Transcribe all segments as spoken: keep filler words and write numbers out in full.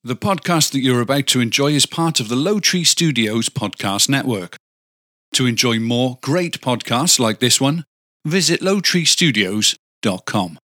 The podcast that you're about to enjoy is part of the Low Tree Studios podcast network. To enjoy more great podcasts like this one, visit low tree studios dot com.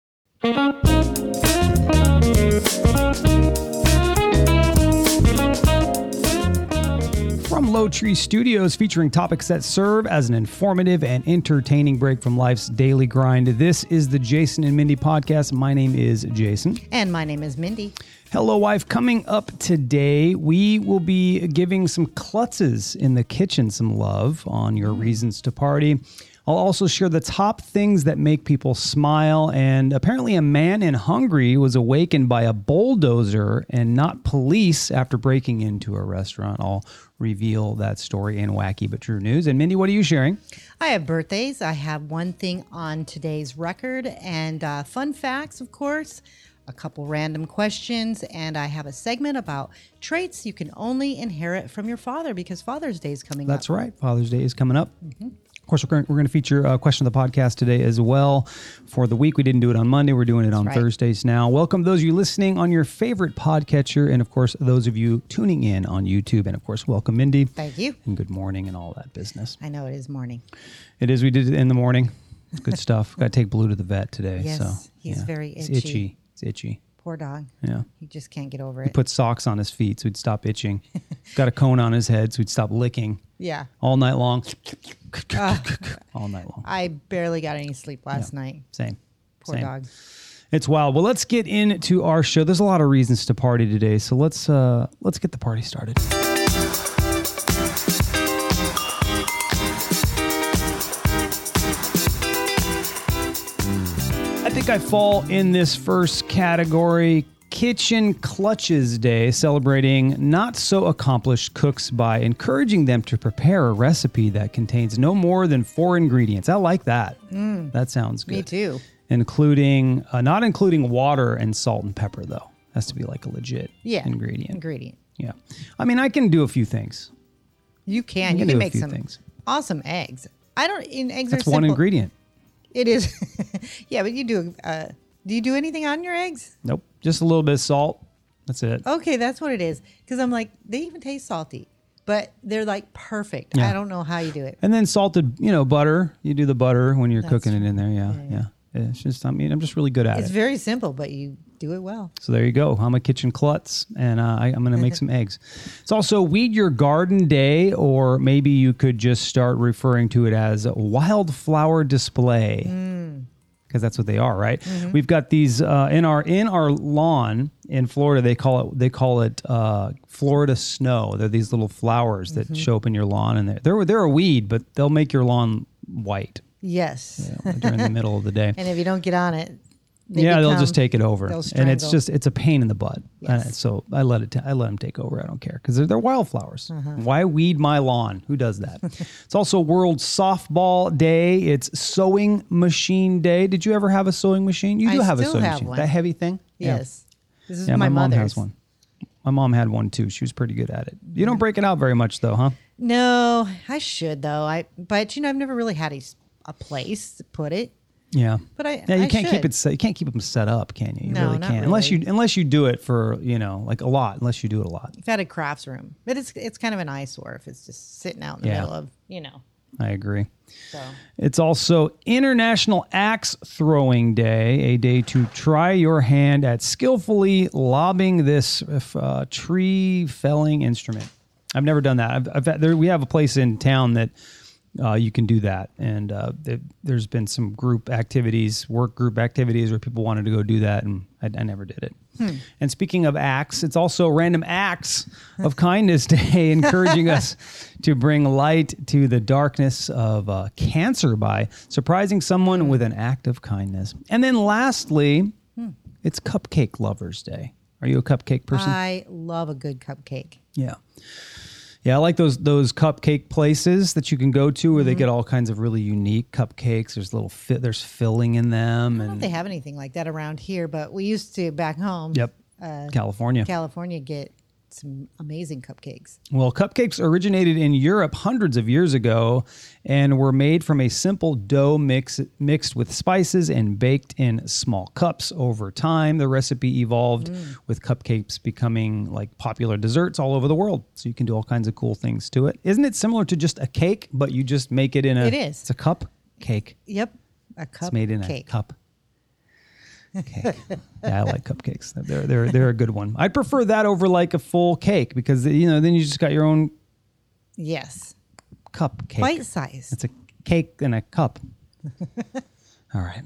From Low Tree Studios, featuring topics that serve as an informative and entertaining break from life's daily grind. This is the Jason and Mindy podcast. My name is Jason. And my name is Mindy. Hello, wife. Coming up today, we will be giving some klutzes in the kitchen some love on your reasons to party. I'll also share the top things that make people smile. And apparently a man in Hungary was awakened by a bulldozer and not police after breaking into a restaurant. I'll reveal that story in wacky but true news. And Mindy, what are you sharing? I have birthdays. I have one thing on today's record and uh, fun facts, of course, a couple random questions, and I have a segment about traits you can only inherit from your father because Father's Day is coming That's up. That's right. Father's Day is coming up. Mm-hmm. Of course, we're going, we're going to feature a question of the podcast today as well for the week. We didn't do it on Monday. We're doing it on That's right. Thursdays now. Welcome those of you listening on your favorite podcatcher, and of course, those of you tuning in on YouTube. And of course, welcome, Mindy. Thank you. And good morning and all that business. I know it is morning. It is. We did it in the morning. It's good stuff. Got to take Blue to the vet today. Yes, so, he's yeah. very It's itchy. itchy. It's itchy. Poor dog. Yeah. He just can't get over We it. put socks on his feet so he'd stop itching. Got a cone on his head so he'd stop licking. Yeah. All night long. Uh, all night long. I barely got any sleep last Yeah. night. Same. Poor Same. dog. It's wild. Well, let's get into our show. There's a lot of reasons to party today, so let's uh, let's get the party started. I think I fall in this first category. Kitchen Clutches Day, celebrating not so accomplished cooks by encouraging them to prepare a recipe that contains no more than four ingredients. I like that. Mm. That sounds good. Me too. Including, uh, not including water and salt and pepper, though. Has to be like a legit Yeah. ingredient. Ingredient. Yeah. I mean, I can do a few things. You can. I You can can do a make few some things. awesome eggs. I don't. In eggs That's are one simple. ingredient. It is. Yeah, but you do. Uh, do you do anything on your eggs? Nope. Just a little bit of salt. That's it. Okay, that's what it is. Because I'm like, they even taste salty, but they're like perfect. Yeah. I don't know how you do it. And then salted, you know, butter. You do the butter when you're That's cooking it in there. Yeah, yeah, yeah. yeah. It's just, I mean, I'm just really good at It's it. very simple, but you do it well. So there you go. I'm a kitchen klutz, and uh, I, I'm going to make some eggs. It's also Weed Your Garden Day, or maybe you could just start referring to it as Wildflower Display, because that's what they are, right? Mm-hmm. We've got these uh, in our in our lawn in Florida. They call it they call it uh, Florida snow. They're these little flowers that mm-hmm. show up in your lawn, and they're they're, they're a weed, but they'll make your lawn white. Yes. You know, during the middle of the day. And if you don't get on it, they yeah, become, they'll just take it over, they'll and strangle. it's just it's a pain in the butt. Yes. Uh, so I let it t- I let them take over. I don't care because they're, they're wildflowers. Uh-huh. Why weed my lawn? Who does that? It's also World Softball Day. It's Sewing Machine Day. Did you ever have a sewing machine? You do I have a still sewing have machine. one. That heavy thing? Yes. Yeah. This is yeah, my, my mom mother's. has one. My mom had one too. She was pretty good at it. You don't break it out very much though, huh? No, I should though. I but you know I've never really had a, a place to put it. Yeah, but I yeah you I can't should. keep it set, you can't keep them set up, can you? You No, really not can't unless you really. unless you do it for you know like a lot. Unless you do it a lot. I've had a crafts room, but it's it's kind of an eyesore if it's just sitting out in the Yeah. middle of you know. I agree. So It's also International Axe Throwing Day, a day to try your hand at skillfully lobbing this uh, tree felling instrument. I've never done that. I've, I've had, there, we have a place in town that uh, you can do that, and uh, it, there's been some group activities, work group activities, where people wanted to go do that, and I, I never did it. Hmm. And speaking of acts, it's also Random Acts of Kindness Day, encouraging us to bring light to the darkness of uh, cancer by surprising someone with an act of kindness. And then lastly, hmm. it's Cupcake Lovers Day. Are you a cupcake person? I love a good cupcake. Yeah. Yeah, I like those those cupcake places that you can go to where Mm-hmm. they get all kinds of really unique cupcakes. There's little fi- there's filling in them. I don't know and if they have anything like that around here, but we used to back home. Yep, Uh, California. California get some amazing cupcakes. Well, cupcakes originated in Europe hundreds of years ago and were made from a simple dough mix mixed with spices and baked in small cups. Over time, the recipe evolved mm. with cupcakes becoming like popular desserts all over the world. So you can do all kinds of cool things to it. Isn't it similar to just a cake, but you just make it in a... It is. It's a cup cake. Yep. A cup It's made in cake. a cup. Cake. Yeah, I like cupcakes. They're they're they're a good one. I'd prefer that over like a full cake because you know then you just got your own Yes. cupcake. Bite size. It's a cake in a cup. All right.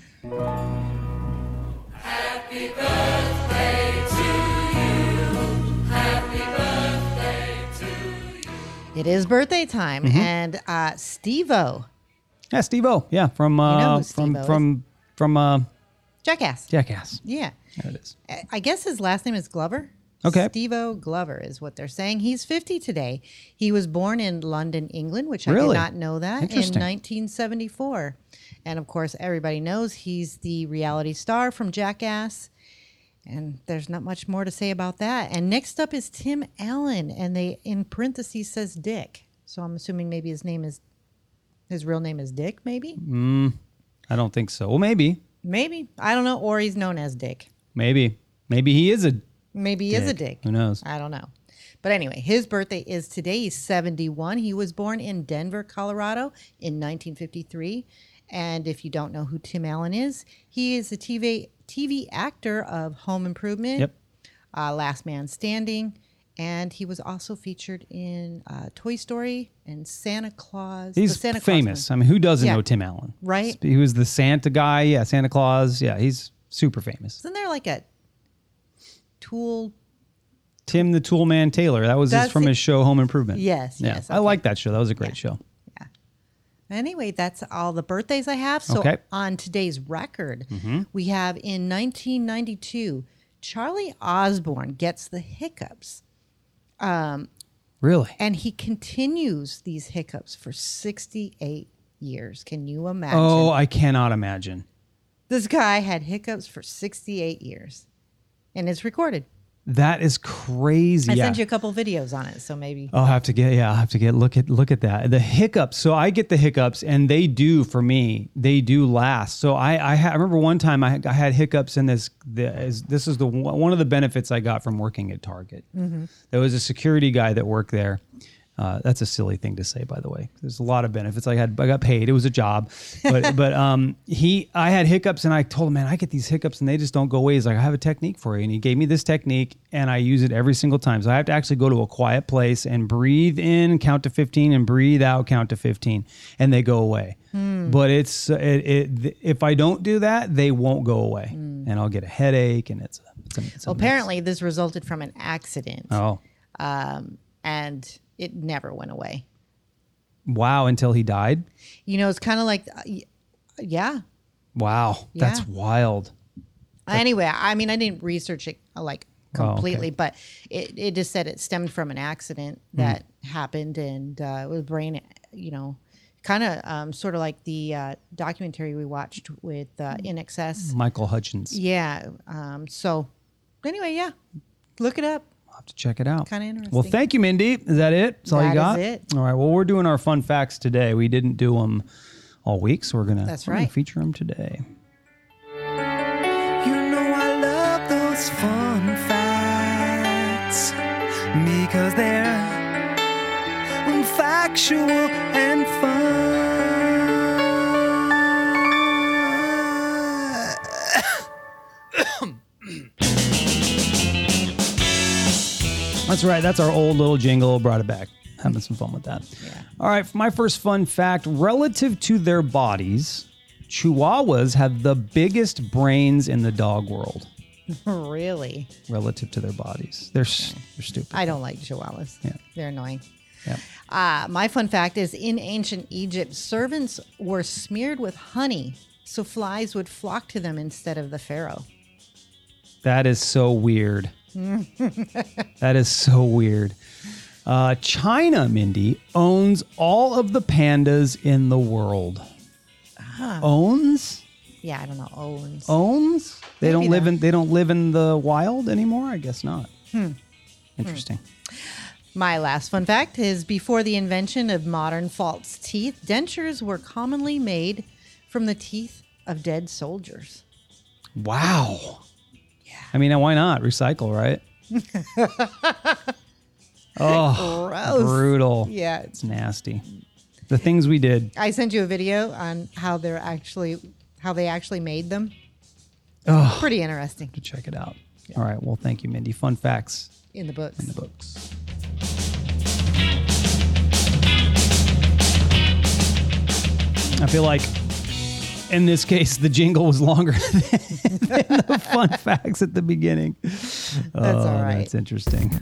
Happy birthday to you. Happy birthday to you. It is birthday time, Mm-hmm. and uh, Steve-O, Yeah, Steve-O. Yeah, from uh, You know who from Steve-O from from uh, Jackass. Jackass. Yeah. There it is. I- I guess his last name is Glover. Okay. Steve-O Glover is what they're saying. He's fifty today. He was born in London, England, which I Really? did not know that, in Interesting. nineteen seventy-four. And of course, everybody knows he's the reality star from Jackass. And there's not much more to say about that. And next up is Tim Allen, and they in parentheses says Dick. So I'm assuming maybe his name is his real name is Dick, maybe? I don't think so. Well, maybe, Maybe. I don't know. Or he's known as Dick. maybe, maybe he is a. Maybe he is a Dick. dick. Who knows? I don't know. But anyway, his birthday is today. He's seventy-one. He was born in Denver, Colorado in nineteen fifty-three. And if you don't know who Tim Allen is, he is a T V T V actor of Home Improvement, Yep. uh, Last Man Standing, and he was also featured in uh, Toy Story and Santa Claus. the He's Santa Claus famous. one. I mean, who doesn't Yeah. know Tim Allen? Right. He was the Santa guy. Yeah, Santa Claus. Yeah, he's super famous. Isn't there like a tool? Tim the Toolman Taylor. That was his, That's from it. his show Home Improvement. Yes, Yeah. yes, I okay. like that show. That was a great show. Anyway, that's all the birthdays I have. So Okay. on today's record, we have in nineteen ninety-two, Charlie Osborne gets the hiccups. Really? And he continues these hiccups for sixty-eight years. Can you imagine? Oh, I cannot imagine. This guy had hiccups for sixty-eight years. And it's recorded. That is crazy. I yeah. sent you a couple videos on it, so maybe. I'll have to get, yeah, I'll have to get, look at, look at that. The hiccups. So I get the hiccups and they do for me, they do last. So I, I, ha- I remember one time I, I had hiccups and this, the, is, this is the, one of the benefits I got from working at Target. Mm-hmm. There was a security guy that worked there. Uh, that's a silly thing to say, by the way. There's a lot of benefits. I had, I got paid. It was a job, but, but um, he, I had hiccups, and I told him, man, I get these hiccups, and they just don't go away. He's like, I have a technique for you, and he gave me this technique, and I use it every single time. So I have to actually go to a quiet place and breathe in, count to fifteen, and breathe out, count to fifteen, and they go away. Mm. But it's it, it. If I don't do that, they won't go away, mm. and I'll get a headache, and it's. A, it's, a, it's a well, apparently, this resulted from an accident. Oh. Um, and it never went away. Wow, until he died? You know, it's kind of like, uh, y- yeah. Wow, Yeah. that's wild. Anyway, I mean, I didn't research it uh, like completely, Oh, okay. but it, it just said it stemmed from an accident that happened, and uh, it was brain, you know, kind of um, sort of like the uh, documentary we watched with uh, In Excess. Michael Hutchins. Yeah. Um, so anyway, yeah, look it up. I'll have to check it out. Kinda interesting. Well, thank you, Mindy. Is that it? That's all you That got? is it. All right. Well, we're doing our fun facts today. We didn't do them all week, so we're gonna That's we're gonna right. feature them today. You know I love those fun facts because they're factual and fun. That's right. That's our old little jingle. Brought it back. Having some fun with that. Yeah. All right. For my first fun fact, relative to their bodies, Chihuahuas have the biggest brains in the dog world. Really? Relative to their bodies, they're s they're stupid. I don't like chihuahuas. Yeah. They're annoying. Yeah. Uh, my fun fact is in ancient Egypt, servants were smeared with honey so flies would flock to them instead of the pharaoh. That is so weird. That is so weird. Uh, China, Mindy, owns all of the pandas in the world. Owns? Yeah, I don't know. Owns. Owns? They Maybe don't live though. in they don't live in the wild anymore? I guess not. Hmm. Interesting. My last fun fact is before the invention of modern false teeth, dentures were commonly made from the teeth of dead soldiers. Wow. Yeah. I mean, why not? Recycle, right? Oh, Gross. brutal. Yeah. It's nasty. The things we did. I sent you a video on how they're actually how they actually made them. Oh, Pretty interesting to check it out. All right. Well, thank you, Mindy. Fun facts in the books. in the books. I feel like in this case, the jingle was longer than, than the fun facts at the beginning. That's oh, all right. That's interesting.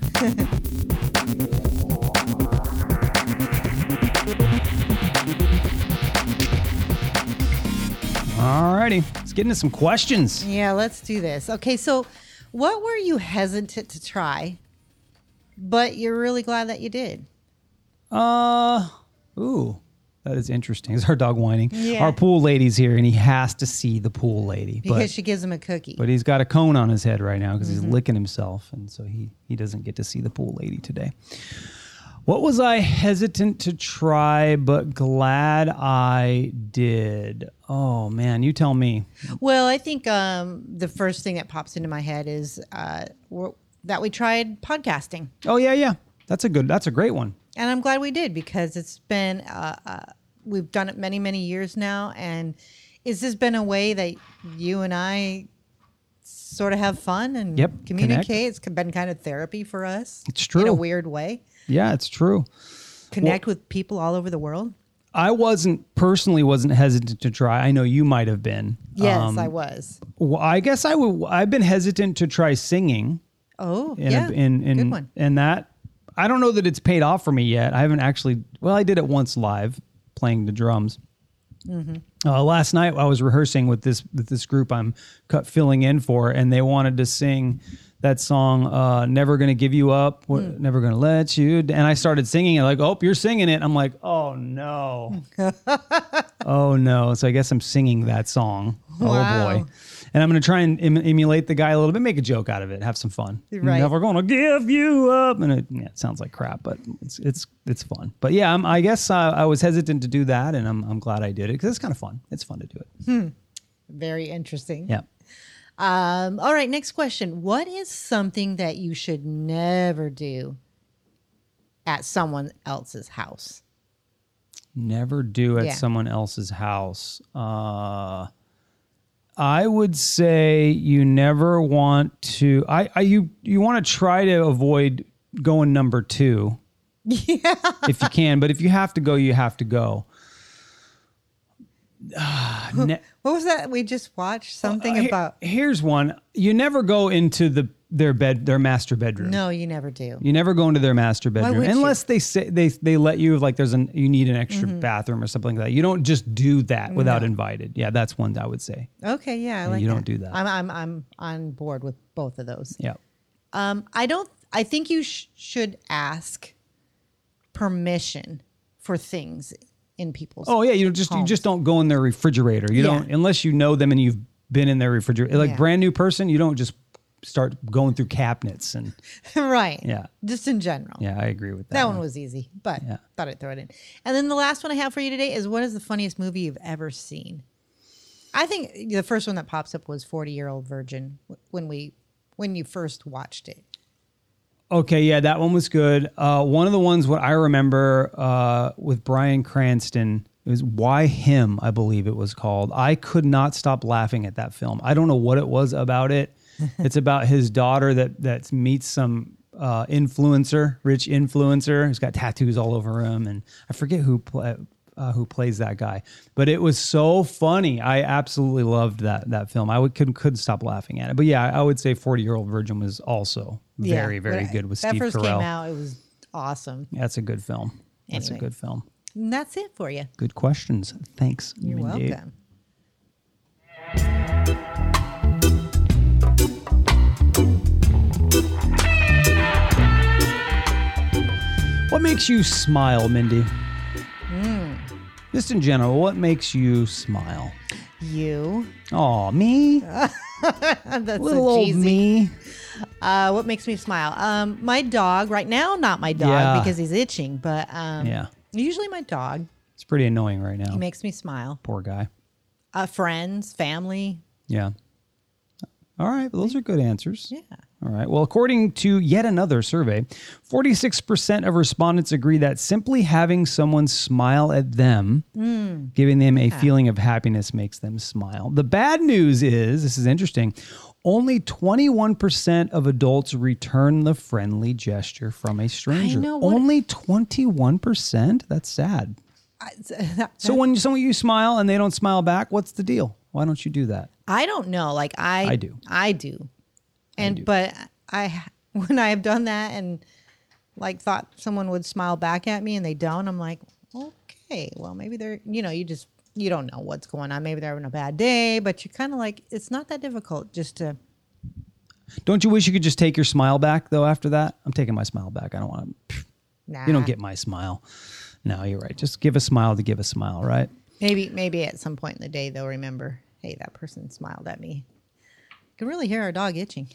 All righty. Let's get into some questions. Yeah, let's do this. Okay, so what were you hesitant to try, but you're really glad that you did? Uh, ooh, that is interesting. Is our dog whining? Yeah. Our pool lady's here, and he has to see the pool lady. Because but, she gives him a cookie. but he's got a cone on his head right now because Mm-hmm. he's licking himself, and so he, he doesn't get to see the pool lady today. What was I hesitant to try, but glad I did? Oh, man, you tell me. Well, I think um, the first thing that pops into my head is uh, we're, that we tried podcasting. Oh, yeah, yeah. That's a good, that's a great one. And I'm glad we did because it's been, uh, uh, we've done it many, many years now. And it's just been a way that you and I sort of have fun and Yep, communicate. connect. It's been kind of therapy for us. It's true. In a weird way. Yeah, it's true. Connect with people all over the world. I wasn't, personally wasn't hesitant to try. I know you might have been. Yes, Um, I was. Well, I guess I would. I've been hesitant to try singing. Oh, In yeah. a, in, in, Good one. And that, I don't know that it's paid off for me yet. I haven't actually. Well, I did it once live, playing the drums. Mm-hmm. Uh, last night I was rehearsing with this with this group I'm cut, filling in for, and they wanted to sing that song, uh, "Never Gonna Give You Up," what, Mm. "Never Gonna Let You." And I started singing it, like, "Oh, you're singing it." I'm like, "Oh no, oh no!" So I guess I'm singing that song. Wow. Oh boy. And I'm going to try and em- emulate the guy a little bit, make a joke out of it, have some fun. Right. Never gonna give you up, and it, yeah, it sounds like crap, but it's it's it's fun. But yeah, I'm, I guess uh, I was hesitant to do that, and I'm I'm glad I did it because it's kind of fun. It's fun to do it. Very interesting. Yeah. Um, all right, next question. What is something that you should never do at someone else's house? Never do at Yeah. someone else's house. Uh, I would say you never want to. I, I you you want to try to avoid going number two. Yeah. If you can, but if you have to go, you have to go. Uh, ne- What was that we just watched? Something Uh, he- about. Here's one. You never go into the their bed, their master bedroom. No, you never do. You never go into their master bedroom would you? unless they say they they let you, like there's an you need an extra Mm-hmm. bathroom or something like that. You don't just do that without invited. Yeah, that's one I would say. Okay, yeah, I like you that. don't do that. I'm I'm I'm on board with both of those. Yeah. Um, I don't. I think you sh- should ask permission for things in people's. Oh yeah, you just you homes. just don't go in their refrigerator. You Yeah. don't unless you know them and you've been in their refrigerator. Like Yeah. brand new person, you don't just start going through cabinets and Right. Yeah. Just in general. yeah, I agree with that. That one was easy, but Yeah. thought I'd throw it in. And then the last one I have for you today is what is the funniest movie you've ever seen? I think the first one that pops up was forty Year Old Virgin when we when you first watched it. Okay, yeah, that one was good. Uh, one of the ones what I remember uh, with Bryan Cranston, it was Why Him, I believe it was called. I could not stop laughing at that film. I don't know what it was about it. It's about his daughter that that meets some uh, influencer, rich influencer. He's got tattoos all over him, and I forget who pla uh, who plays that guy. But it was so funny. I absolutely loved that that film. I would, couldn't couldn't stop laughing at it. But yeah, I would say forty Year Old Virgin was also very Yeah, very when I- good with that Steve first Carell. came out. It was awesome. That's a good film. That's Anyway. a good film. And that's it for you. Good questions. Thanks. You're Mindy. welcome. What makes you smile, Mindy? Hmm. Just in general, what makes you smile? You. Oh, me? That's Little so old cheesy. me. Uh, what makes me smile? Um, my dog. Right now, not my dog Yeah. because he's itching, but um, Yeah. usually my dog. It's pretty annoying right now. He makes me smile. Poor guy. Uh, friends, family. Yeah. All right. Those are good answers. Yeah. All right. Well, according to yet another survey, forty-six percent of respondents agree that simply having someone smile at them, giving them a feeling of happiness, makes them smile. The bad news is, this is interesting, only twenty-one percent of adults return the friendly gesture from a stranger. know, what- Only twenty-one percent? That's sad. I, So when someone you smile and they don't smile back, what's the deal? Why don't you do that? I don't know. Like I, I do. I do. And do. but I, when I have done that and like thought someone would smile back at me and they don't, I'm like, okay, well maybe they're, you know, you just you don't know what's going on. Maybe they're having a bad day, but you're kind of like, it's not that difficult just to. Don't you wish you could just take your smile back though? After that, I'm taking my smile back. I don't want to. Nah. You don't get my smile. No, you're right. Just give a smile to give a smile, right? Maybe maybe at some point in the day they'll remember, hey, that person smiled at me. You can really hear our dog itching.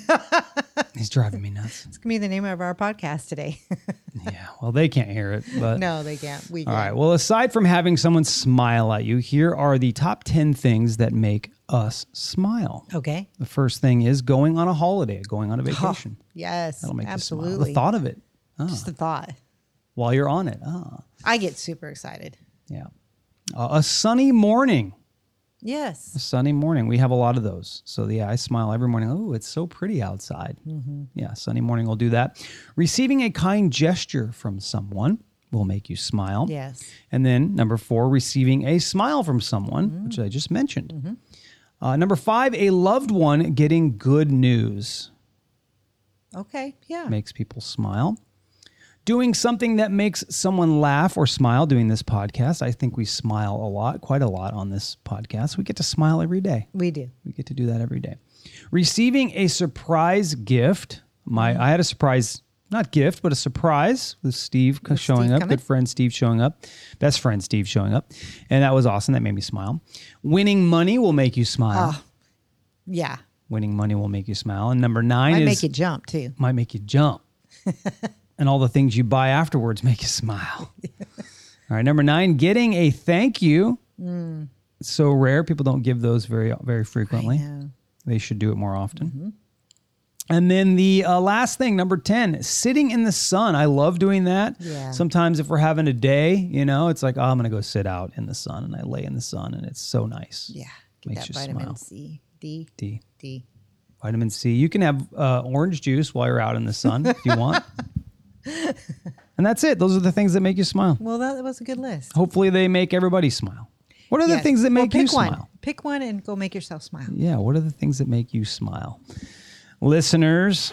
He's driving me nuts. It's gonna be the name of our podcast today. Yeah, well, they can't hear it, but No, they can't. We all can. right. Well, aside from having someone smile at you, here are the top ten things that make us smile. Okay. The first thing is going on a holiday, going on a vacation. Yes, That'll make you smile. absolutely. The thought of it Just the thought. while you're on it. Ah, I get super excited. yeah. Uh, a sunny morning. Yes. A sunny morning. We have a lot of those. So yeah, I smile every morning. Oh, it's so pretty outside. Mm-hmm. Yeah, sunny morning will do that. Receiving a kind gesture from someone will make you smile. Yes. And then number four, receiving a smile from someone, Mm-hmm. which I just mentioned. Uh, number five, a loved one getting good news Okay. Yeah. makes people smile. Doing something that makes someone laugh or smile, doing this podcast. I think we smile a lot, quite a lot on this podcast. We get to smile every day. We do. We get to do that every day. Receiving a surprise gift. My, I had a surprise, not gift, but a surprise with Steve c- showing Steve up. coming? Good friend Steve showing up. Best friend Steve showing up. And that was awesome. That made me smile. Winning money will make you smile. Oh, yeah. Winning money will make you smile. And number nine Might is make you jump too. might make you jump. And all the things you buy afterwards make you smile. All right, number nine, getting a thank you. It's so rare. People don't give those very, very frequently. know. They should do it more often. And then the uh, last thing, number ten, sitting in the sun. I love doing that. Yeah. Sometimes if we're having a day, you know, it's like, oh, I'm going to go sit out in the sun. And I lay in the sun and it's so nice. Yeah. Get Makes that you vitamin smile. C, D, D. D. Vitamin C. You can have uh, orange juice while you're out in the sun if you want. And that's it. Those are the things that make you smile. Well, that was a good list. Hopefully they make everybody smile. What are the Yes. things that Well, make you pick one. smile? Pick one and go make yourself smile. Yeah, what are the things that make you smile? Listeners,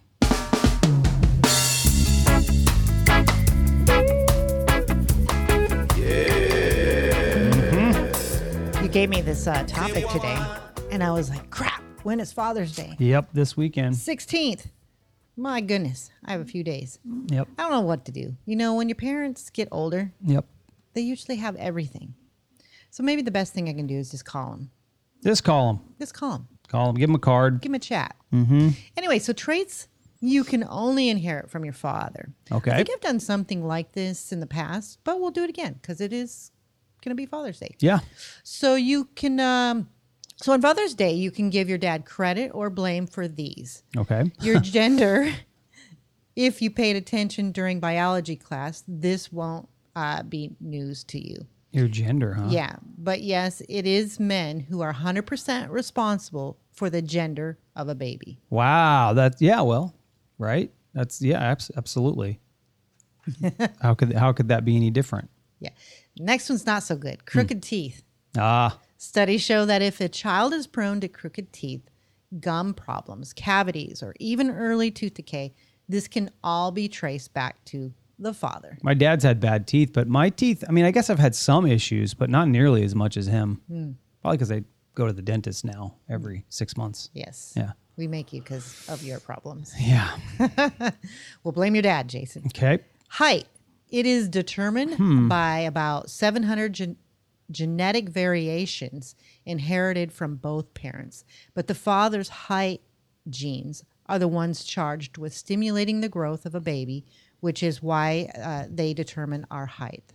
You gave me this uh, topic today, and I was like, crap, when is Father's Day? yep, this weekend. sixteenth. My goodness, I have a few days. Yep, I don't know what to do. You know, when your parents get older, yep. they usually have everything. So maybe the best thing I can do is just call them. Just call them. Just call them. Call them. Give them a card. Give them a chat. Mm-hmm. Anyway, so traits you can only inherit from your father. Okay. I think I've done something like this in the past, but we'll do it again because it is going to be Father's Day. Yeah. So you can, um, so on Father's Day, you can give your dad credit or blame for these. Okay. Your gender, if you paid attention during biology class, this won't uh, be news to you. Your gender, huh? Yeah, but yes, it is men who are one hundred percent responsible for the gender of a baby. Wow. That. Yeah. Well, right. That's yeah. Abs- absolutely. how could how could that be any different? Yeah. Next one's not so good. Crooked teeth. Ah. Studies show that if a child is prone to crooked teeth, gum problems, cavities, or even early tooth decay, this can all be traced back to the father. My dad's had bad teeth, but my teeth, I mean, I guess I've had some issues, but not nearly as much as him. Hmm. Probably because I go to the dentist now every six months. Yes. Yeah. We make you because of your problems. Yeah. We'll blame your dad, Jason. Okay. Height. It is determined Hmm. by about seven hundred gen- genetic variations inherited from both parents. But the father's height genes are the ones charged with stimulating the growth of a baby, which is why uh, they determine our height.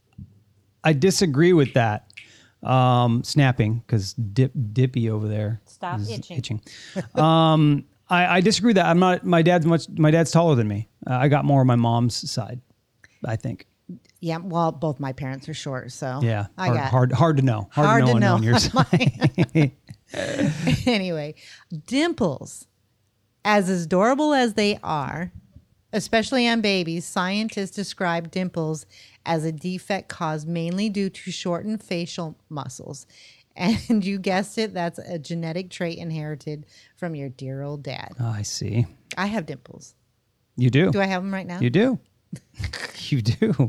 I disagree with that. Um, snapping, because dip, Dippy over there Stop is itching. itching. um, I, I disagree with that. I'm not. My dad's much. My dad's taller than me. Uh, I got more on my mom's side, I think. Yeah, well, both my parents are short, so Yeah, I hard, got hard, hard to know. Hard, Hard to to know, know. on your side. Anyway, dimples, as adorable as they are, especially on babies, scientists describe dimples as a defect caused mainly due to shortened facial muscles. And you guessed it, that's a genetic trait inherited from your dear old dad. Oh, I see. I have dimples. You do. Do I have them right now? You do. You do.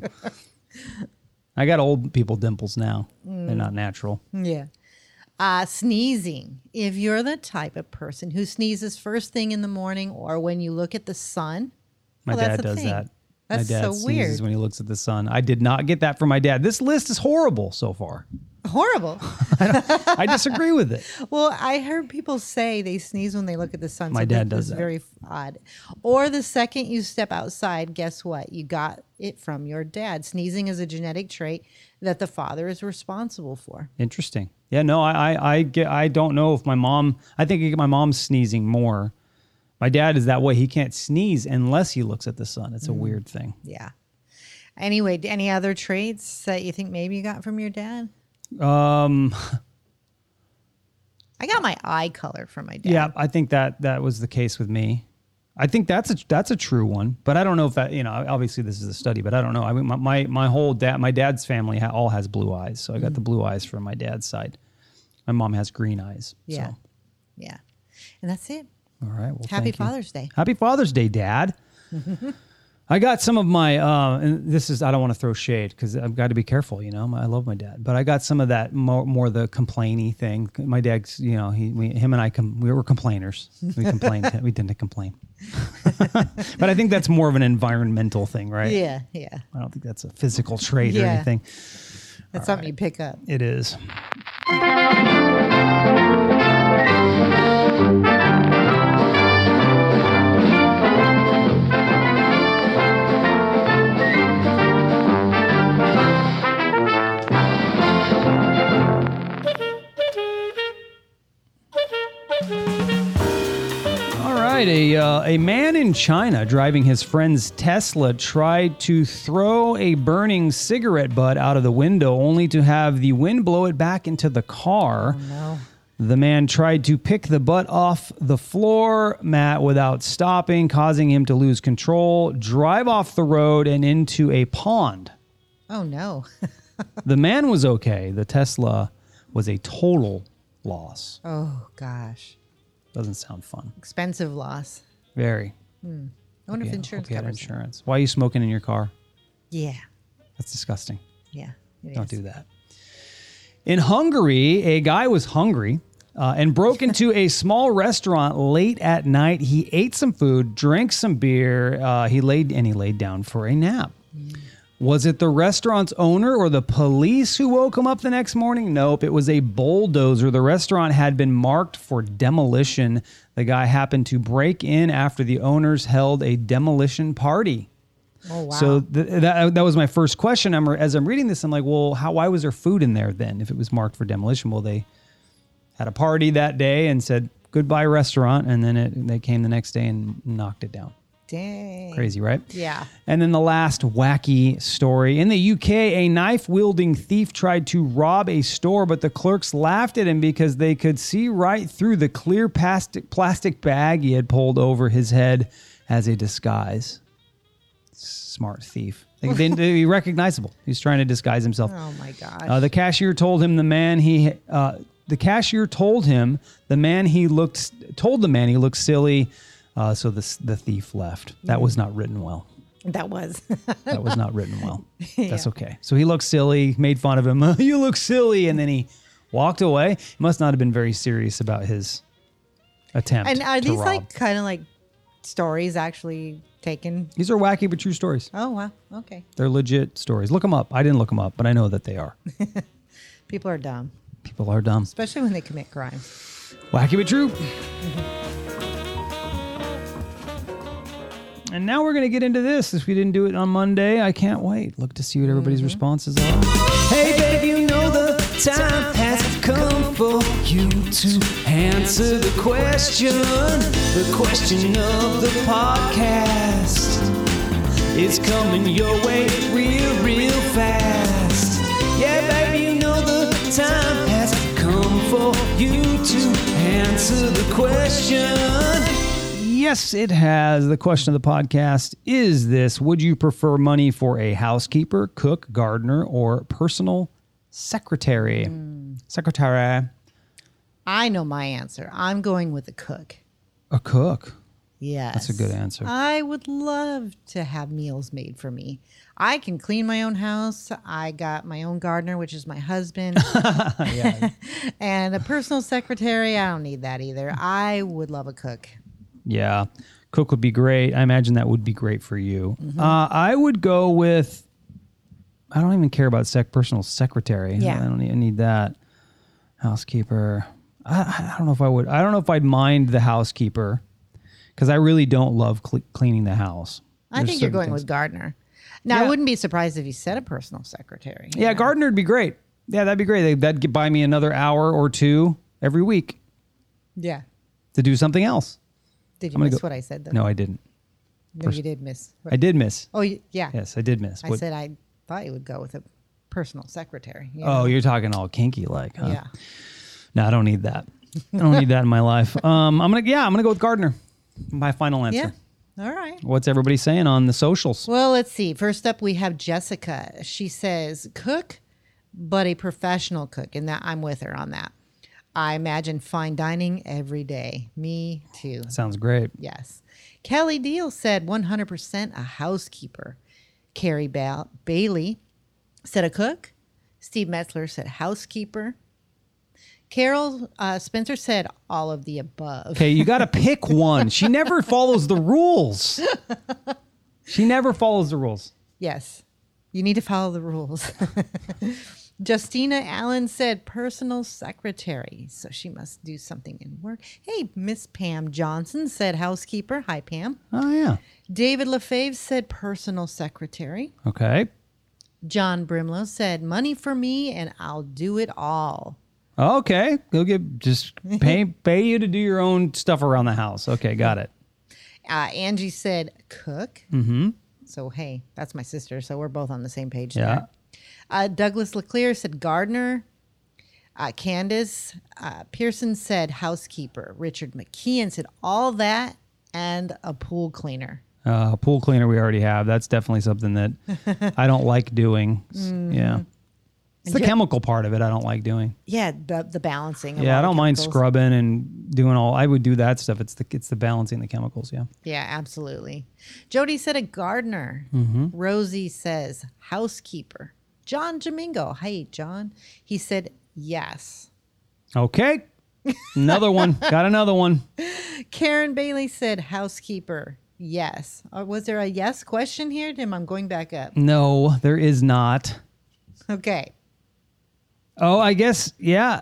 I got old people dimples now. Mm. They're not natural. Yeah. Uh, sneezing. If you're the type of person who sneezes first thing in the morning or when you look at the sun, My well, that's dad a does thing. that. That's my dad so sneezes weird. when he looks at the sun. I did not get that from my dad. This list is horrible so far. Horrible. I disagree with it. Well, I heard people say they sneeze when they look at the sun. My so dad that does was that. very odd. Or the second you step outside, guess what? You got it from your dad. Sneezing is a genetic trait that the father is responsible for. Interesting. Yeah, no, I, I, I get. I don't know if my mom. I think I get my mom sneezing more. My dad is that way. He can't sneeze unless he looks at the sun. It's a weird thing. Yeah. Anyway, any other traits that you think maybe you got from your dad? Um. I got my eye color from my dad. Yeah, I think that that was the case with me. I think that's a that's a true one, but I don't know if that, you know, obviously this is a study, but I don't know. I mean, my my, my whole dad, my dad's family ha- all has blue eyes, so I got the blue eyes from my dad's side. My mom has green eyes. Yeah. So. Yeah. And that's it. All right. Well, Happy thank you. Father's Day. Happy Father's Day, Dad. I got some of my, uh, and this is, I don't want to throw shade because I've got to be careful, you know, I love my dad, but I got some of that more, more the complainy thing. My dad's, you know, he, we, him and I, com- we were complainers. We complained. We didn't complain. But I think that's more of an environmental thing, right? Yeah. Yeah. I don't think that's a physical trait or Yeah. anything. That's something you pick up. It is. All right, a, uh, a man in China driving his friend's Tesla tried to throw a burning cigarette butt out of the window only to have the wind blow it back into the car. Oh, no. The man tried to pick the butt off the floor mat without stopping, causing him to lose control, drive off the road, and into a pond. Oh, no. The man was okay. The Tesla was a total loss. Oh, gosh. Doesn't sound fun. Expensive loss. Very. I wonder if Yeah, insurance hope you had covers it. insurance. Why are you smoking in your car? Yeah. That's disgusting. Yeah. it Don't is. do that. In Hungary, a guy was hungry uh, and broke into a small restaurant late at night. He ate some food, drank some beer. Uh, he laid and he laid down for a nap. Was it the restaurant's owner or the police who woke him up the next morning? Nope, it was a bulldozer. The restaurant had been marked for demolition. The guy happened to break in after the owners held a demolition party. Oh, wow. So th- that that was my first question. I'm as I'm reading this, I'm like, well, how? Why was there food in there then? If it was marked for demolition, well, they had a party that day and said goodbye restaurant, and then it, they came the next day and knocked it down. Dang. Crazy, right? Yeah. And then the last wacky story. In the U K, a knife-wielding thief tried to rob a store, but the clerks laughed at him because they could see right through the clear plastic plastic bag he had pulled over his head as a disguise. Smart thief. They, they, they'd be recognizable. He's trying to disguise himself. Oh, my gosh. Uh, the cashier told him the man he uh, the cashier told him the man he looked told the man he looked silly. Uh, so the the thief left. That was not written well. that was. That was not written well. That's okay. So he looked silly, made fun of him. You look silly, and then he walked away. He must not have been very serious about his attempt. And are to these rob. like kind of like stories actually taken? These are wacky but true stories. Oh, wow. Okay. They're legit stories. Look them up. I didn't look them up, but I know that they are. People are dumb, People are dumb. especially when they commit crimes. Wacky but true. And now we're going to get into this. If we didn't do it on Monday, I can't wait. Look to see what everybody's mm-hmm. responses are. Hey, babe, you know the time has come for you to answer the question. The question of the podcast is coming your way real, real fast. Yeah, baby, you know the time has come for you to answer the question. Yes, it has. The question of the podcast is this: would you prefer money for a housekeeper, cook, gardener, or personal secretary? Mm. Secretary. I know my answer. I'm going with a cook. A cook? Yes. That's a good answer. I would love to have meals made for me. I can clean my own house. I got my own gardener, which is my husband. Yeah. And a personal secretary, I don't need that either. I would love a cook. Yeah. Cook would be great. I imagine that would be great for you. Mm-hmm. Uh, I would go with, I don't even care about sec personal secretary. Yeah. I don't need, I need that. Housekeeper. I, I don't know if I would. I don't know if I'd mind the housekeeper because I really don't love cl- cleaning the house. I There's think you're going things. with gardener. Now, Yeah. I wouldn't be surprised if you said a personal secretary. Yeah, know? gardener would be great. Yeah, that'd be great. They- That'd buy me another hour or two every week Yeah. to do something else. Did you I'm gonna miss go- what I said, though? No, I didn't. No, you did miss. I did miss. Oh, you, yeah. Yes, I did miss. I What- said I thought you would go with a personal secretary. you Oh, know? you're talking all kinky like, huh? Yeah. No, I don't need that. I don't need that in my life. Um, I'm gonna, yeah, I'm gonna go with gardener. My final answer. Yeah. All right. What's everybody saying on the socials? Well, let's see. First up, we have Jessica. She says, cook, but a professional cook. And that I'm with her on that. I imagine fine dining every day. Me too. Sounds great. Yes. Kelly Deal said one hundred percent a housekeeper. Carrie ba- Bailey said a cook. Steve Metzler said housekeeper. Carol uh, Spencer said all of the above. Okay, you got to pick one. She never follows the rules. She never follows the rules. Yes. You need to follow the rules. Justina Allen said personal secretary, so she must do something in work. Hey, Miss Pam Johnson said housekeeper. Hi, Pam. Oh, yeah. David LaFave said personal secretary. Okay. John Brimlow said money for me and I'll do it all. Okay. Go get, just pay, pay you to do your own stuff around the house. Okay, got it. Uh, Angie said cook. Mm-hmm. So, hey, that's my sister, so we're both on the same page Yeah. there. Uh, Douglas LeClaire said gardener. Uh, Candace uh, Pearson said housekeeper. Richard McKeon said all that and a pool cleaner. Uh, a pool cleaner we already have. That's definitely something that I don't like doing. Mm. Yeah. It's the ju- chemical part of it I don't like doing. Yeah, the, the balancing. of Yeah, all I the don't mind chemicals. scrubbing and doing all. I would do that stuff. It's the it's the balancing the chemicals. Yeah. Yeah, absolutely. Jody said a gardener. Mm-hmm. Rosie says housekeeper. John Domingo. Hey, John. He said yes. Okay. Another one. Got another one. Karen Bailey said housekeeper. Yes. Uh, was there a yes question here, Tim? I'm going back up. No, there is not. Okay. Oh, I guess, yeah.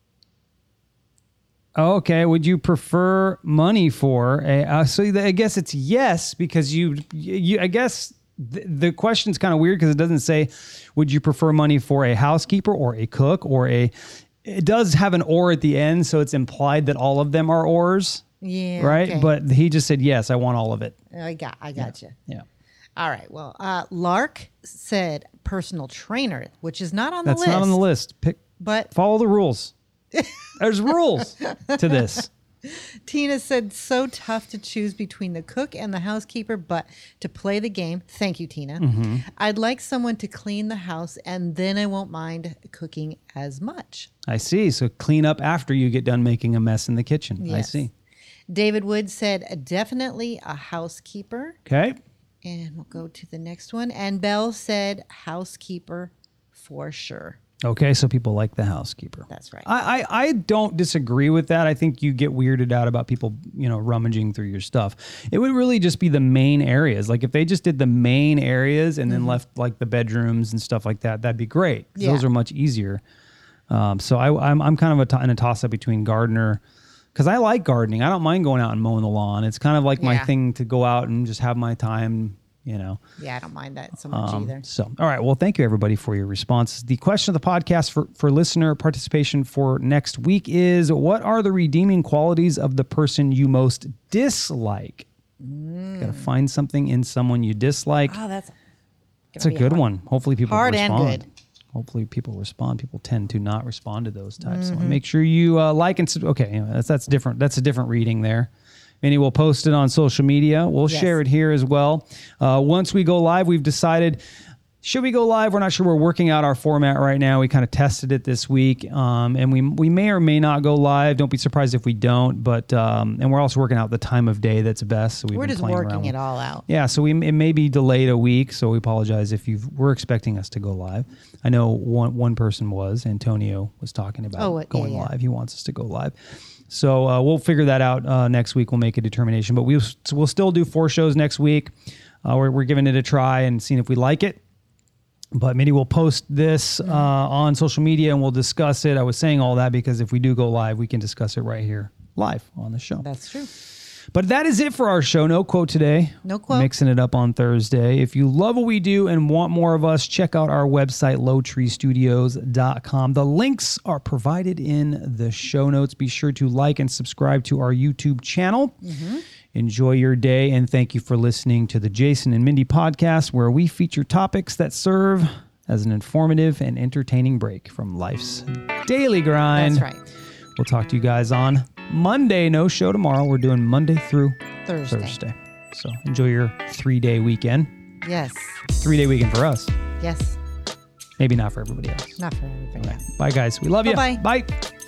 Oh, okay. Would you prefer money for a, uh, so I guess it's yes, because you, you I guess th- the question's kind of weird because it doesn't say, would you prefer money for a housekeeper or a cook or a, it does have an or at the end. So it's implied that all of them are ors, Yeah. right? okay. But he just said, yes, I want all of it. I got I got you. Yeah. All right. Well, uh, Lark said personal trainer, which is not on That's the list. not on the list. Pick, But follow the rules. There's rules to this. Tina said so tough to choose between the cook and the housekeeper, but to play the game, thank you, Tina. Mm-hmm. I'd like someone to clean the house and then I won't mind cooking as much. I see. So clean up after you get done making a mess in the kitchen. I Yes. see. David Wood said definitely a housekeeper. Okay. And we'll go to the next one. And Belle said housekeeper for sure. Okay. So people like the housekeeper. That's right. I, I, I don't disagree with that. I think you get weirded out about people, you know, rummaging through your stuff. It would really just be the main areas. Like if they just did the main areas and then left like the bedrooms and stuff like that, that'd be great. 'Cause Yeah. Those are much easier. Um, so I, I'm, I'm kind of a t- in a toss up between gardener, because I like gardening. I don't mind going out and mowing the lawn. It's kind of like my Yeah. thing to go out and just have my time, you know. Yeah, I don't mind that so much Um, either. So, all right. Well, thank you everybody for your responses. The question of the podcast for, for listener participation for next week is, what are the redeeming qualities of the person you most dislike? Mm. Got to find something in someone you dislike. Oh, that's It's a good one. Hopefully people Hard and respond. good. Hopefully people respond. People tend to not respond to those types. Mm-hmm. So make sure you uh, like and sub- okay. Anyway, that's that's different. That's a different reading there. Vinny will post it on social media. We'll Yes. share it here as well. Uh, once we go live, we've decided, should we go live? We're not sure. We're working out our format right now. We kind of tested it this week, um, and we we may or may not go live. Don't be surprised if we don't. But um, and we're also working out the time of day that's best. So we've We're been just playing working around it with- all out. yeah, so we, it may be delayed a week, so we apologize if you were expecting us to go live. I know one one person was, Antonio was talking about Oh, yeah, going yeah. live. He wants us to go live. So uh, we'll figure that out uh, next week. We'll make a determination, but we'll, we'll still do four shows next week. Uh, we're, we're giving it a try and seeing if we like it. But Mitty will post this uh, on social media and we'll discuss it. I was saying all that because if we do go live, we can discuss it right here live on the show. That's true. But that is it for our show. No quote today. No quote. Mixing it up on Thursday. If you love what we do and want more of us, check out our website, low tree studios dot com. The links are provided in the show notes. Be sure to like and subscribe to our YouTube channel. Mm-hmm. Enjoy your day, and thank you for listening to the Jason and Mindy podcast, where we feature topics that serve as an informative and entertaining break from life's daily grind. That's right. We'll talk to you guys on Monday. No show tomorrow. We're doing Monday through Thursday. Thursday. So enjoy your three-day weekend. Yes. Three-day weekend for us. Yes. Maybe not for everybody else. Not for everybody. else. Bye, guys. We love you. Bye-bye. Bye.